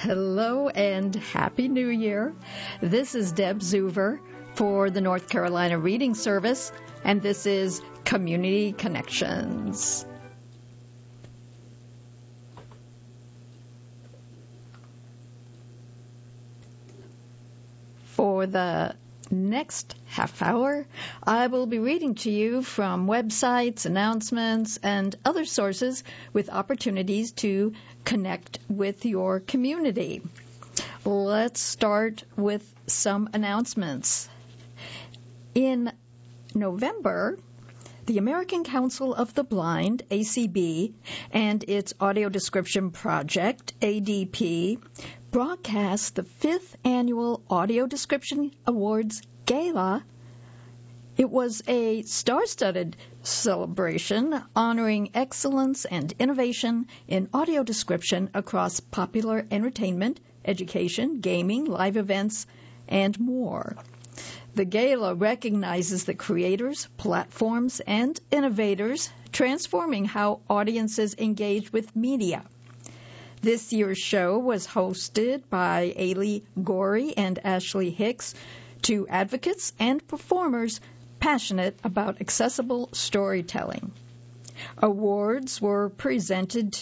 Hello and Happy New Year. This is Deb Zuver for the North Carolina Reading Service, and this is Community Connections. For the next half hour, I will be reading to you from websites, announcements, and other sources with opportunities to connect with your community. Let's start with some announcements. In November, the American Council of the Blind, ACB, and its Audio Description Project, ADP, broadcast the 5th Annual Audio Description Awards Gala. It was a star-studded celebration honoring excellence and innovation in audio description across popular entertainment, education, gaming, live events, and more. The gala recognizes the creators, platforms, and innovators transforming how audiences engage with media. This year's show was hosted by Ailey Gorey and Ashley Hicks, two advocates and performers passionate about accessible storytelling. Awards were presented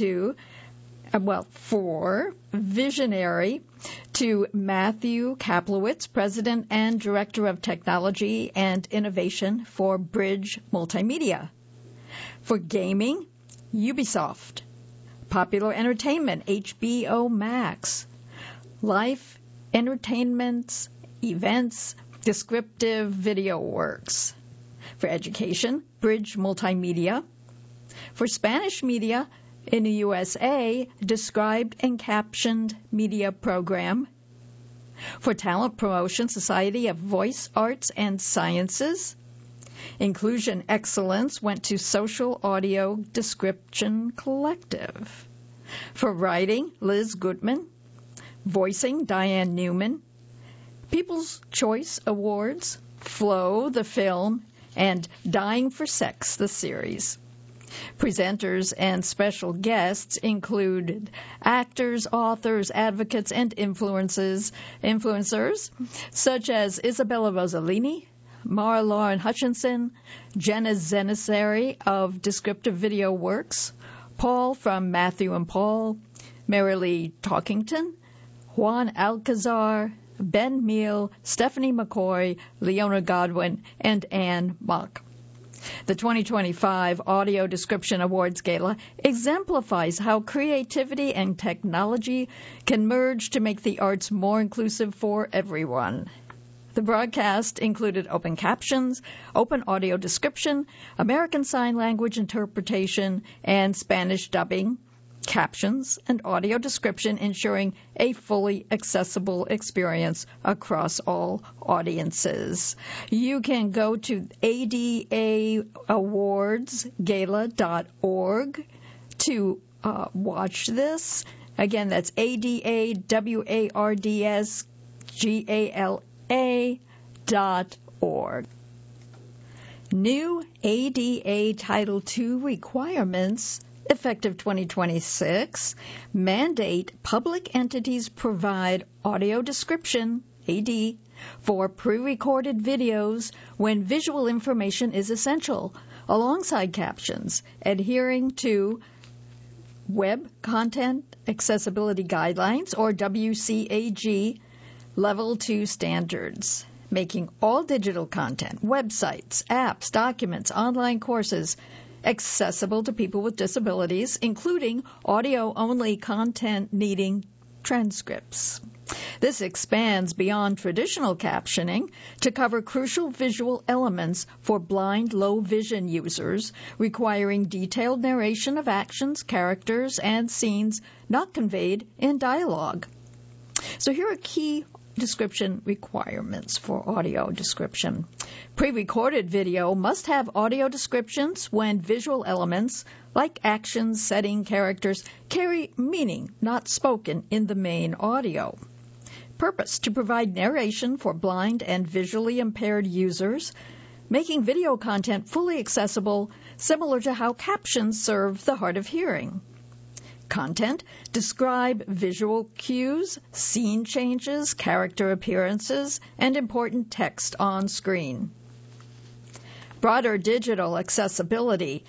for Visionary to Matthew Kaplowitz, President and Director of Technology and Innovation for Bridge Multimedia. For gaming, Ubisoft. Popular entertainment, HBO Max. Life, entertainments, events, Descriptive Video Works. For education, Bridge Multimedia. For Spanish media, in the USA, Described and Captioned Media Program. For talent promotion, Society of Voice Arts and Sciences. Inclusion excellence went to Social Audio Description Collective. For writing, Liz Goodman. Voicing, Diane Newman. People's Choice Awards, Flow, the film, and Dying for Sex, the series. Presenters and special guests included actors, authors, advocates, and influencers such as Isabella Rossellini, Mara Lauren Hutchinson, Jenna Zenissary of Descriptive Video Works, Paul from Matthew and Paul, Marilee Talkington, Juan Alcazar, Ben Meal, Stephanie McCoy, Leona Godwin, and Anne Mock. The 2025 Audio Description Awards Gala exemplifies how creativity and technology can merge to make the arts more inclusive for everyone. The broadcast included open captions, open audio description, American Sign Language interpretation, and Spanish dubbing, captions, and audio description, ensuring a fully accessible experience across all audiences. You can go to adaawardsgala.org to watch this. Again, that's adaawardsgala.org. New ADA Title II requirements effective 2026, mandate public entities provide audio description, AD, for pre-recorded videos when visual information is essential, alongside captions, adhering to Web Content Accessibility Guidelines, or WCAG, Level 2 standards, making all digital content, websites, apps, documents, online courses, accessible to people with disabilities, including audio-only content needing transcripts. This expands beyond traditional captioning to cover crucial visual elements for blind, low-vision users, requiring detailed narration of actions, characters, and scenes not conveyed in dialogue. So here are key description requirements for audio description. Pre-recorded video must have audio descriptions when visual elements, like actions, setting, characters, carry meaning not spoken in the main audio. Purpose: to provide narration for blind and visually impaired users, making video content fully accessible, similar to how captions serve the hard of hearing. content describe visual cues, scene changes, character appearances, and important text on screen. Broader digital accessibility,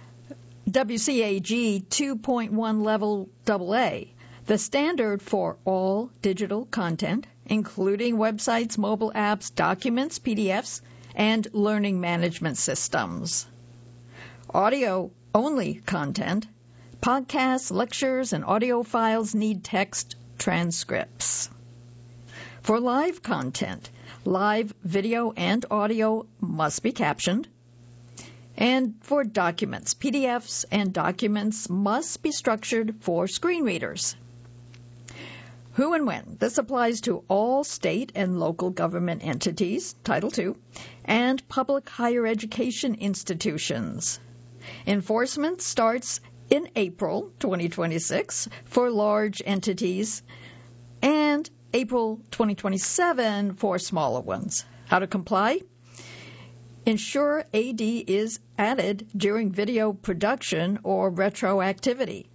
WCAG 2.1 Level AA, the standard for all digital content, including websites, mobile apps, documents, PDFs, and learning management systems. Audio-only content, podcasts, lectures, and audio files need text transcripts. For live content, live video and audio must be captioned. And for documents, PDFs and documents must be structured for screen readers. Who and when? This applies to all state and local government entities, Title II, and public higher education institutions. Enforcement starts in April 2026 for large entities and April 2027 for smaller ones. How to comply? Ensure AD is added during video production or retroactivity.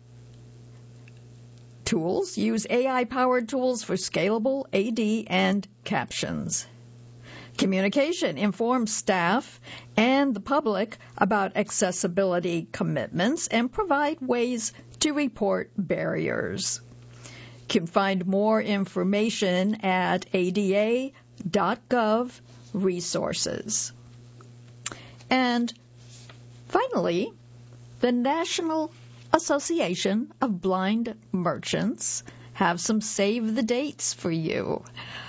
Tools. Use AI-powered tools for scalable AD and captions. Communication. Inform staff and the public about accessibility commitments and provide ways to report barriers. You can find more information at ada.gov resources. And finally, the National Association of Blind Merchants have some save the dates for you.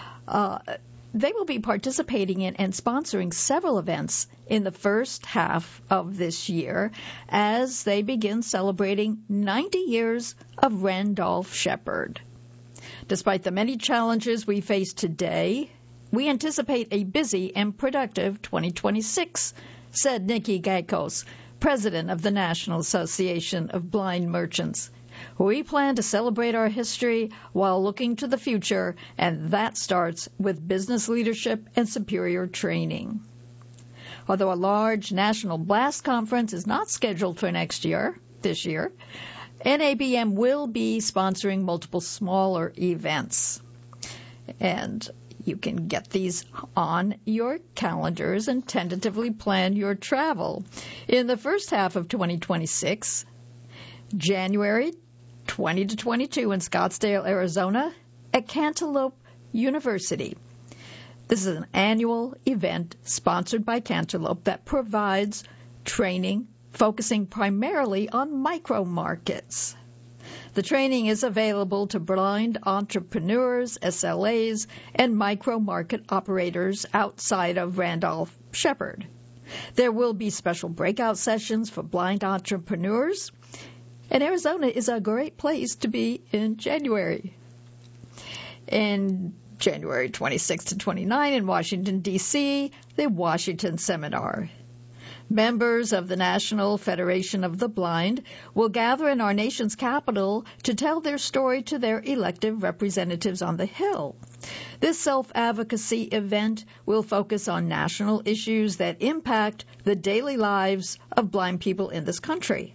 They will be participating in and sponsoring several events in the first half of this year as they begin celebrating 90 years of Randolph Sheppard. Despite the many challenges we face today, we anticipate a busy and productive 2026, said Nikki Gaikos, president of the National Association of Blind Merchants. We plan to celebrate our history while looking to the future, and that starts with business leadership and superior training. Although a large national BLAST conference is not scheduled for this year, NABM will be sponsoring multiple smaller events. And you can get these on your calendars and tentatively plan your travel. In the first half of 2026, January 20 to 22 in Scottsdale, Arizona, at Cantaloupe University. This is an annual event sponsored by Cantaloupe that provides training focusing primarily on micro markets. The training is available to blind entrepreneurs, SLAs, and micro-market operators outside of Randolph Sheppard. There will be special breakout sessions for blind entrepreneurs, and Arizona is a great place to be in January. In January 26 to 29 in Washington, D.C., the Washington Seminar. Members of the National Federation of the Blind will gather in our nation's capital to tell their story to their elected representatives on the Hill. This self-advocacy event will focus on national issues that impact the daily lives of blind people in this country.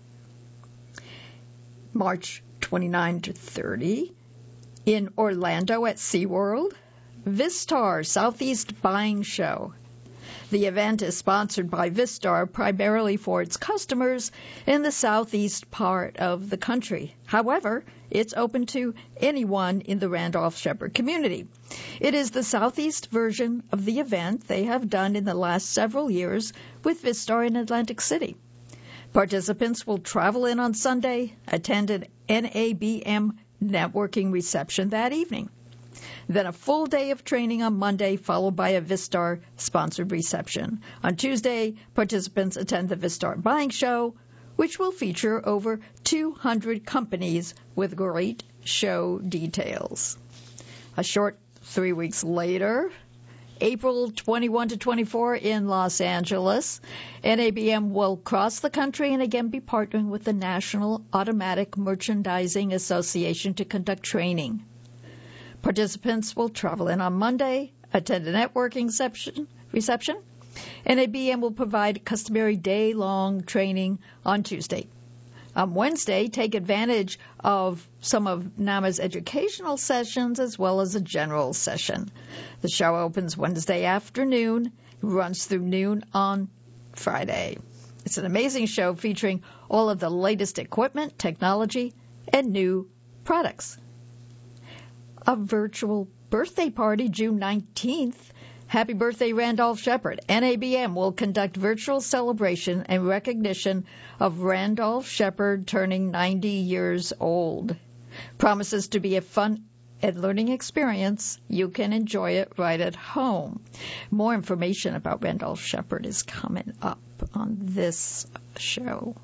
March 29 to 30 in Orlando at SeaWorld, Vistar Southeast Buying Show. The event is sponsored by Vistar primarily for its customers in the southeast part of the country. However, it's open to anyone in the Randolph Sheppard community. It is the southeast version of the event they have done in the last several years with Vistar in Atlantic City. Participants will travel in on Sunday, attend an NABM networking reception that evening. Then a full day of training on Monday, followed by a Vistar-sponsored reception. On Tuesday, participants attend the Vistar Buying Show, which will feature over 200 companies with great show details. A short 3 weeks later, April 21 to 24 in Los Angeles, NABM will cross the country and again be partnering with the National Automatic Merchandising Association to conduct training. Participants will travel in on Monday, attend a networking reception. NABM will provide customary day-long training on Tuesday. On Wednesday, take advantage of some of NAMA's educational sessions as well as a general session. The show opens Wednesday afternoon, runs through noon on Friday. It's an amazing show featuring all of the latest equipment, technology, and new products. A virtual birthday party June 19th. Happy birthday, Randolph Shepherd. NABM will conduct virtual celebration and recognition of Randolph Shepherd turning 90 years old. Promises to be a fun and learning experience. You can enjoy it right at home. More information about Randolph Shepherd is coming up on this show.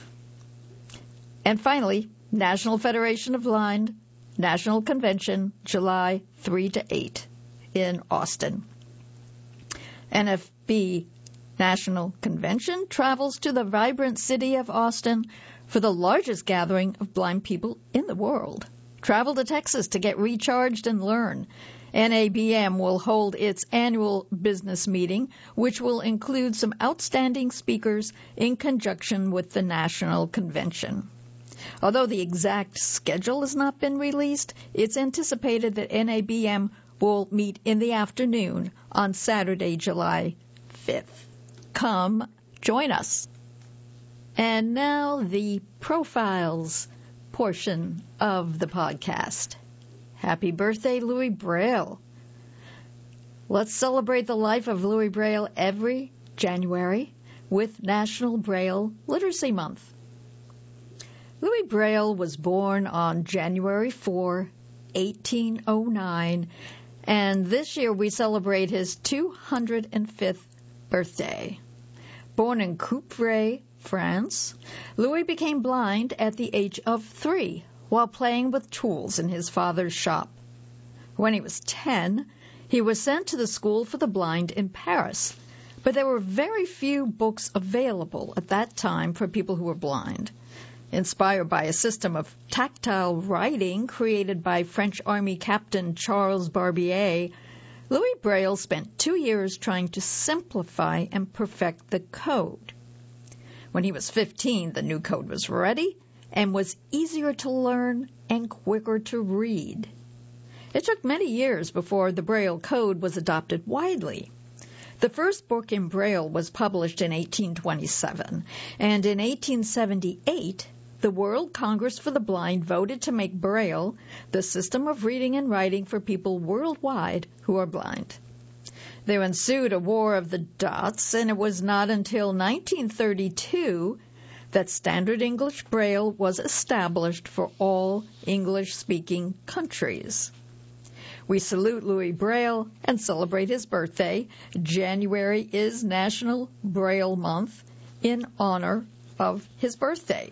And finally, National Federation of Blind National Convention, July 3 to 8 in Austin. NFB National Convention travels to the vibrant city of Austin for the largest gathering of blind people in the world. Travel to Texas to get recharged and learn. NABM will hold its annual business meeting, which will include some outstanding speakers in conjunction with the National Convention. Although the exact schedule has not been released, it's anticipated that NABM will meet in the afternoon on Saturday, July 5th. Come join us. And now the profiles portion of the podcast. Happy birthday, Louis Braille. Let's celebrate the life of Louis Braille every January with National Braille Literacy Month. Louis Braille was born on January 4, 1809, and this year we celebrate his 205th birthday. Born in Coupvray, France, Louis became blind at the age of 3 while playing with tools in his father's shop. When he was 10, he was sent to the School for the Blind in Paris, but there were very few books available at that time for people who were blind. Inspired by a system of tactile writing created by French Army Captain Charles Barbier, Louis Braille spent 2 years trying to simplify and perfect the code. When he was 15, the new code was ready and was easier to learn and quicker to read. It took many years before the Braille code was adopted widely. The first book in Braille was published in 1827, and in 1878, the World Congress for the Blind voted to make Braille the system of reading and writing for people worldwide who are blind. There ensued a war of the dots, and it was not until 1932 that Standard English Braille was established for all English-speaking countries. We salute Louis Braille and celebrate his birthday. January is National Braille Month in honor of his birthday.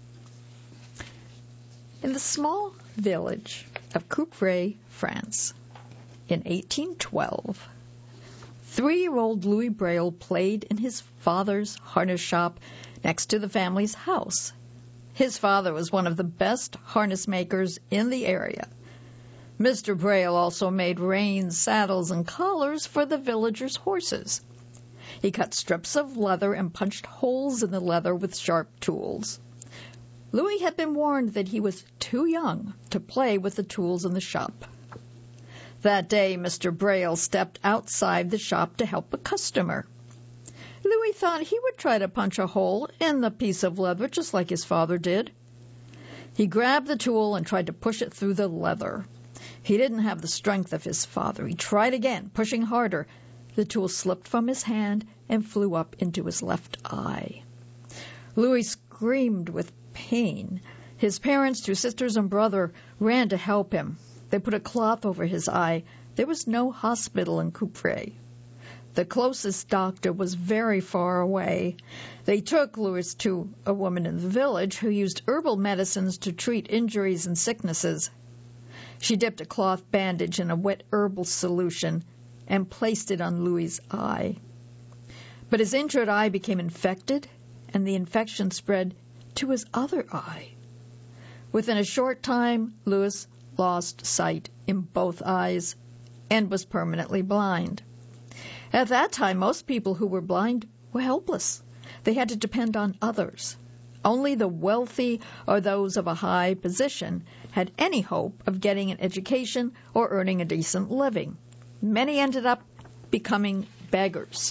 In the small village of Coupvray, France, in 1812, 3-year-old Louis Braille played in his father's harness shop next to the family's house. His father was one of the best harness makers in the area. Mr. Braille also made reins, saddles, and collars for the villagers' horses. He cut strips of leather and punched holes in the leather with sharp tools. Louis had been warned that he was too young to play with the tools in the shop. That day, Mr. Braille stepped outside the shop to help a customer. Louis thought he would try to punch a hole in the piece of leather just like his father did. He grabbed the tool and tried to push it through the leather. He didn't have the strength of his father. He tried again, pushing harder. The tool slipped from his hand and flew up into his left eye. Louis screamed with pain. His parents, 2 sisters and brother, ran to help him. They put a cloth over his eye. There was no hospital in Coupvray. The closest doctor was very far away. They took Louis to a woman in the village who used herbal medicines to treat injuries and sicknesses. She dipped a cloth bandage in a wet herbal solution and placed it on Louis's eye. But his injured eye became infected, and the infection spread to his other eye. Within a short time, Louis lost sight in both eyes and was permanently blind. At that time, most people who were blind were helpless. They had to depend on others. Only the wealthy or those of a high position had any hope of getting an education or earning a decent living. Many ended up becoming beggars.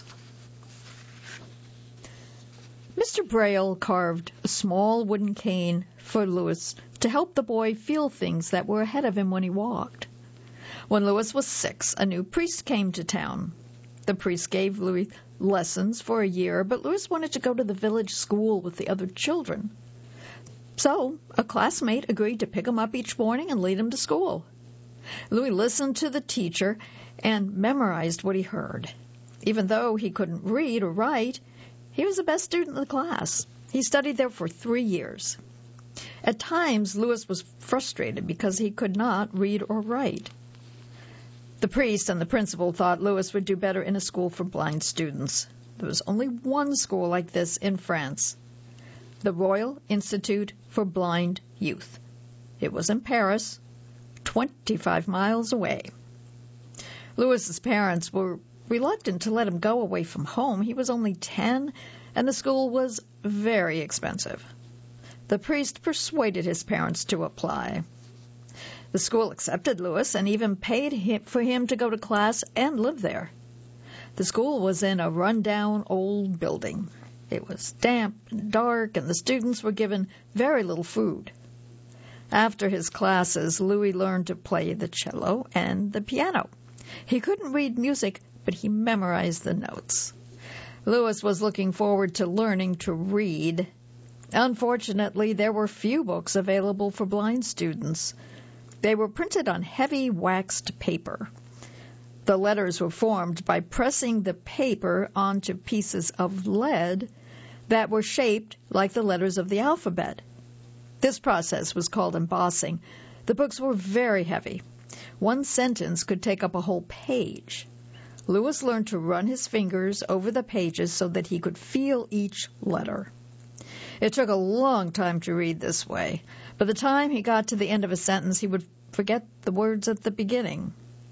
Mr. Braille carved a small wooden cane for Louis to help the boy feel things that were ahead of him when he walked. When Louis was 6, a new priest came to town. The priest gave Louis lessons for a year, but Louis wanted to go to the village school with the other children. So a classmate agreed to pick him up each morning and lead him to school. Louis listened to the teacher and memorized what he heard. Even though he couldn't read or write, he was the best student in the class. He studied there for 3 years. At times, Louis was frustrated because he could not read or write. The priest and the principal thought Louis would do better in a school for blind students. There was only one school like this in France, the Royal Institute for Blind Youth. It was in Paris, 25 miles away. Louis's parents were reluctant to let him go away from home. He was only 10, and the school was very expensive. The priest persuaded his parents to apply. The school accepted Louis and even paid for him to go to class and live there. The school was in a run-down old building. It was damp and dark, and the students were given very little food. After his classes, Louis learned to play the cello and the piano. He couldn't read music, but he memorized the notes. Louis was looking forward to learning to read. Unfortunately, there were few books available for blind students. They were printed on heavy waxed paper. The letters were formed by pressing the paper onto pieces of lead that were shaped like the letters of the alphabet. This process was called embossing. The books were very heavy. One sentence could take up a whole page. Louis learned to run his fingers over the pages so that he could feel each letter. It took a long time to read this way. By the time he got to the end of a sentence, he would forget the words at the beginning.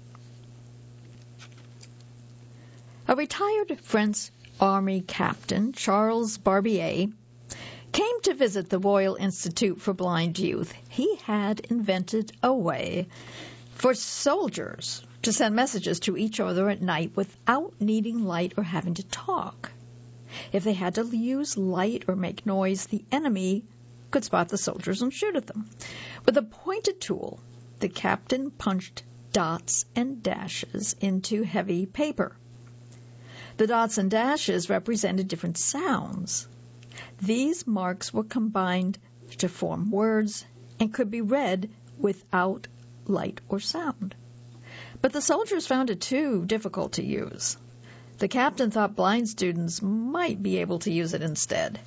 A retired French Army captain, Charles Barbier, came to visit the Royal Institute for Blind Youth. He had invented a way for soldiers to send messages to each other at night without needing light or having to talk. If they had to use light or make noise, the enemy could spot the soldiers and shoot at them. With a pointed tool, the captain punched dots and dashes into heavy paper. The dots and dashes represented different sounds. These marks were combined to form words and could be read without light or sound. But the soldiers found it too difficult to use. The captain thought blind students might be able to use it instead.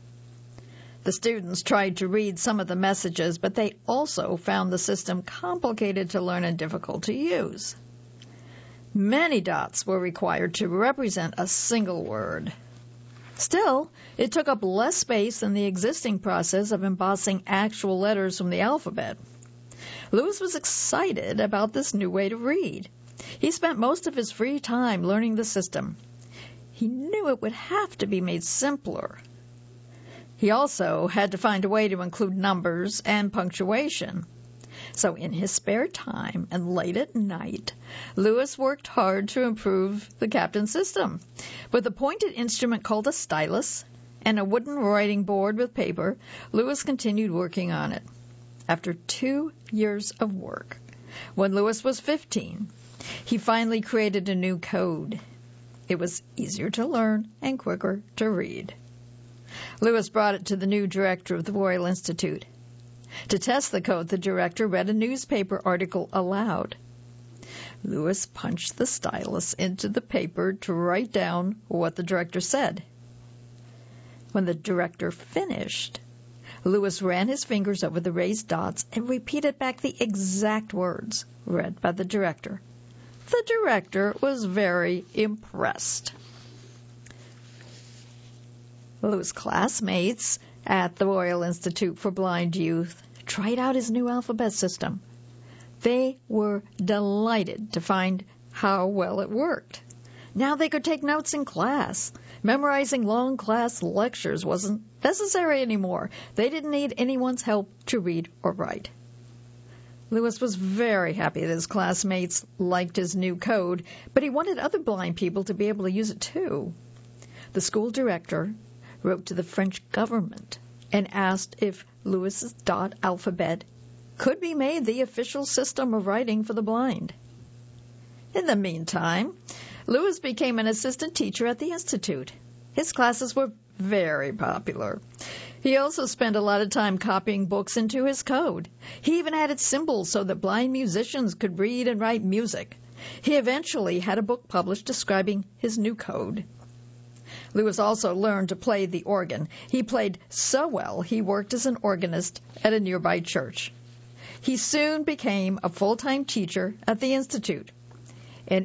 The students tried to read some of the messages, but they also found the system complicated to learn and difficult to use. Many dots were required to represent a single word. Still, it took up less space than the existing process of embossing actual letters from the alphabet. Louis was excited about this new way to read. He spent most of his free time learning the system. He knew it would have to be made simpler. He also had to find a way to include numbers and punctuation. So in his spare time and late at night, Louis worked hard to improve the captain's system. With a pointed instrument called a stylus and a wooden writing board with paper, Louis continued working on it. After 2 years of work, when Louis was 15, he finally created a new code. It was easier to learn and quicker to read. Louis brought it to the new director of the Royal Institute. To test the code, the director read a newspaper article aloud. Louis punched the stylus into the paper to write down what the director said. When the director finished, Louis ran his fingers over the raised dots and repeated back the exact words read by the director. The director was very impressed. Louis' classmates at the Royal Institute for Blind Youth tried out his new alphabet system. They were delighted to find how well it worked. Now they could take notes in class. Memorizing long class lectures wasn't necessary anymore. They didn't need anyone's help to read or write. Lewis was very happy that his classmates liked his new code, but he wanted other blind people to be able to use it too. The school director wrote to the French government and asked if Lewis's dot alphabet could be made the official system of writing for the blind. In the meantime, Lewis became an assistant teacher at the Institute. His classes were very popular. He also spent a lot of time copying books into his code. He even added symbols so that blind musicians could read and write music. He eventually had a book published describing his new code. Lewis also learned to play the organ. He played so well he worked as an organist at a nearby church. He soon became a full-time teacher at the Institute. In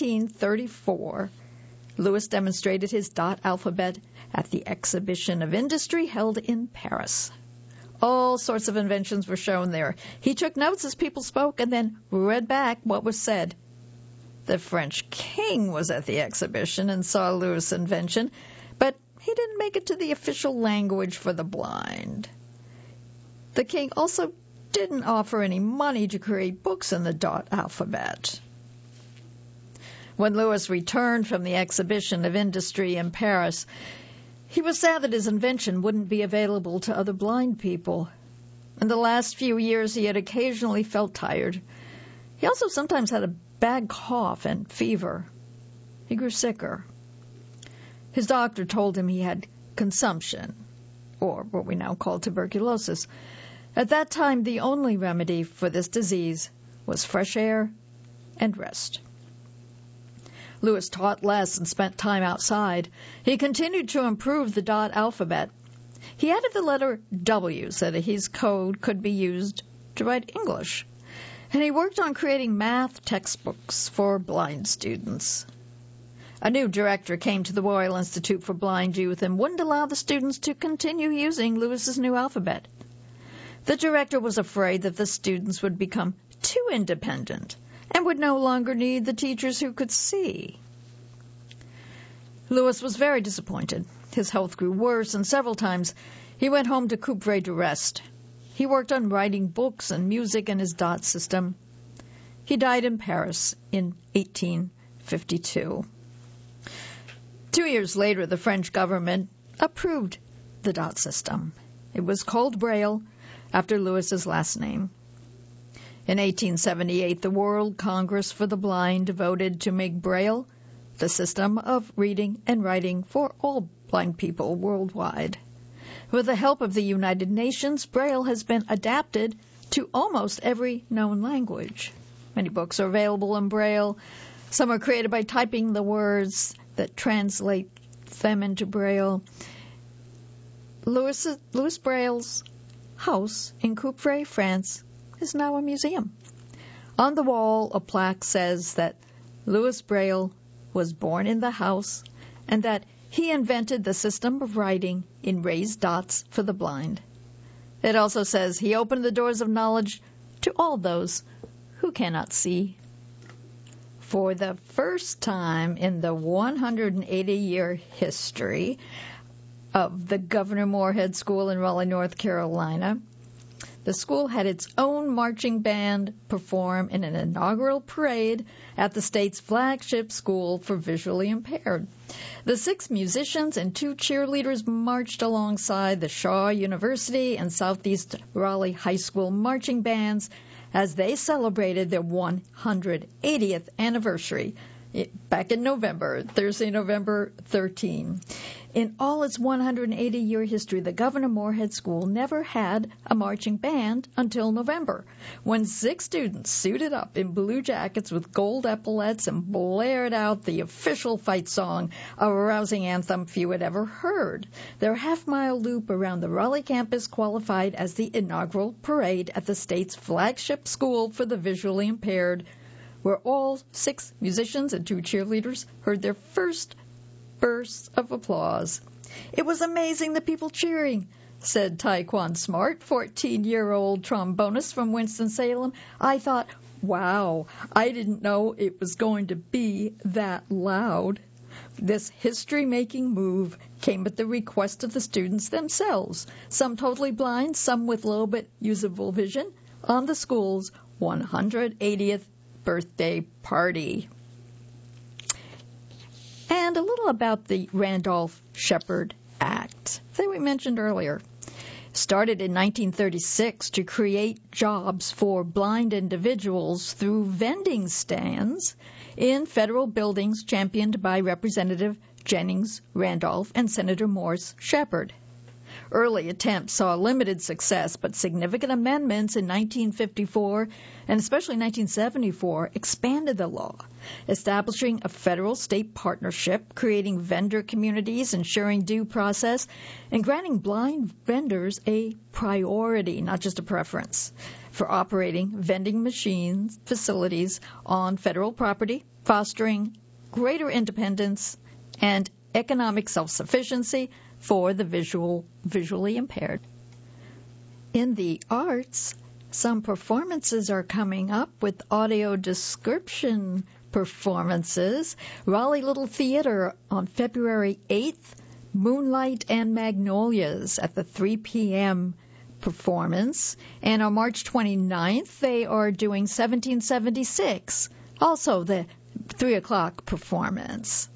1834, Lewis demonstrated his dot alphabet at the Exhibition of Industry held in Paris. All sorts of inventions were shown there. He took notes as people spoke and then read back what was said. The French king was at the exhibition and saw Lewis' invention, but he didn't make it to the official language for the blind. The king also didn't offer any money to create books in the dot alphabet. When Lewis returned from the Exhibition of Industry in Paris, he was sad that his invention wouldn't be available to other blind people. In the last few years, he had occasionally felt tired. He also sometimes had a bad cough and fever. He grew sicker. His doctor told him he had consumption, or what we now call tuberculosis. At that time, the only remedy for this disease was fresh air and rest. Lewis taught less and spent time outside. He continued to improve the dot alphabet. He added the letter W so that his code could be used to write English. And he worked on creating math textbooks for blind students. A new director came to the Royal Institute for Blind Youth and wouldn't allow the students to continue using Lewis's new alphabet. The director was afraid that the students would become too independent and would no longer need the teachers who could see. Lewis was very disappointed. His health grew worse, and several times he went home to Coupvray to rest. He worked on writing books and music in his dot system. He died in Paris in 1852. 2 years later, the French government approved the dot system. It was called Braille, after Lewis's last name. In 1878, the World Congress for the Blind voted to make Braille the system of reading and writing for all blind people worldwide. With the help of the United Nations, Braille has been adapted to almost every known language. Many books are available in Braille. Some are created by typing the words that translate them into Braille. Louis Braille's house in Coupvray, France, is now a museum. On the wall, a plaque says that Louis Braille was born in the house and that he invented the system of writing in raised dots for the blind. It also says he opened the doors of knowledge to all those who cannot see. For the first time in the 180-year history of the Governor Moorhead School in Raleigh, North Carolina, the school had its own marching band perform in an inaugural parade at the state's flagship school for visually impaired. The 6 musicians and 2 cheerleaders marched alongside the Shaw University and Southeast Raleigh High School marching bands as they celebrated their 180th anniversary back in November, Thursday, November 13. In all its 180-year history, the Governor Moorhead School never had a marching band until November, when 6 students suited up in blue jackets with gold epaulets and blared out the official fight song, a rousing anthem few had ever heard. Their half-mile loop around the Raleigh campus qualified as the inaugural parade at the state's flagship school for the visually impaired, where all 6 musicians and 2 cheerleaders heard their first bursts of applause. It was amazing, the people cheering, said Taekwon Smart, 14-year-old trombonist from Winston-Salem. I thought, wow, I didn't know it was going to be that loud. This history-making move came at the request of the students themselves, some totally blind, some with little bit usable vision, on the school's 180th birthday party. And a little about the Randolph-Shepard Act that we mentioned earlier. Started in 1936 to create jobs for blind individuals through vending stands in federal buildings championed by Representative Jennings Randolph and Senator Morris Shepard. Early attempts saw limited success, but significant amendments in 1954 and especially 1974 expanded the law, establishing a federal-state partnership, creating vendor communities, ensuring due process, and granting blind vendors a priority, not just a preference, for operating vending machines facilities on federal property, fostering greater independence and economic self-sufficiency for the visually impaired. In the arts, some performances are coming up with audio description performances. Raleigh Little Theater on February 8th, Moonlight and Magnolias at the 3 p.m. performance. And on March 29th, they are doing 1776, also the 3 o'clock performance.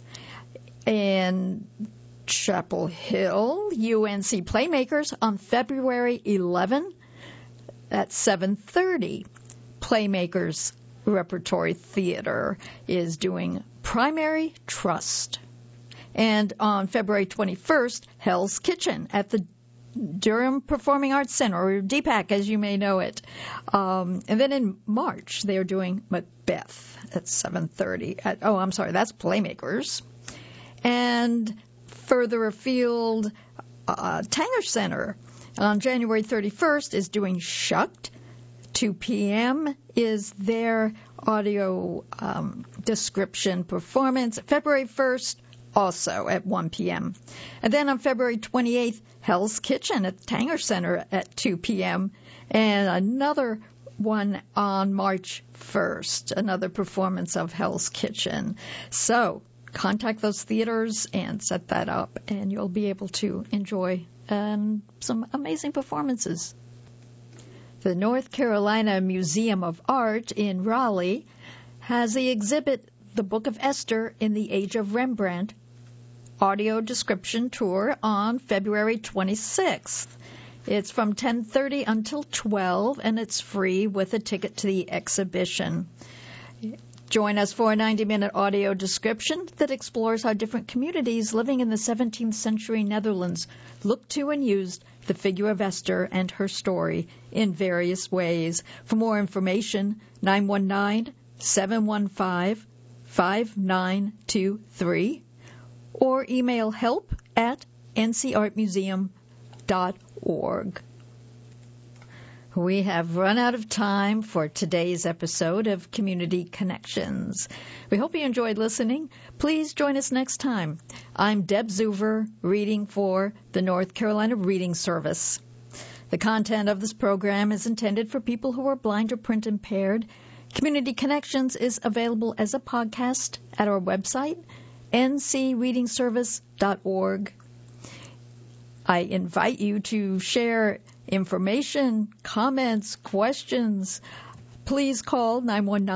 And Chapel Hill, UNC Playmakers on February 11 at 7:30. Playmakers Repertory Theater is doing Primary Trust. And on February 21st, Hell's Kitchen at the Durham Performing Arts Center, or DPAC as you may know it. And then in March, they are doing Macbeth at 7:30. That's Playmakers. And further afield, Tanger Center on January 31st is doing Shucked. 2 p.m. is their audio description performance. February 1st, also at 1 p.m. And then on February 28th, Hell's Kitchen at Tanger Center at 2 p.m. And another one on March 1st, another performance of Hell's Kitchen. So contact those theaters and set that up, and you'll be able to enjoy some amazing performances. The North Carolina Museum of Art in Raleigh has the exhibit The Book of Esther in the Age of Rembrandt audio description tour on February 26th. It's from 10:30 until 12, and it's free with a ticket to the exhibition. Join us for a 90-minute audio description that explores how different communities living in the 17th century Netherlands looked to and used the figure of Esther and her story in various ways. For more information, 919-715-5923 or email help@ncartmuseum.org. We have run out of time for today's episode of Community Connections. We hope you enjoyed listening. Please join us next time. I'm Deb Zuver, reading for the North Carolina Reading Service. The content of this program is intended for people who are blind or print impaired. Community Connections is available as a podcast at our website, ncreadingservice.org. I invite you to share information, comments, questions. Please call 919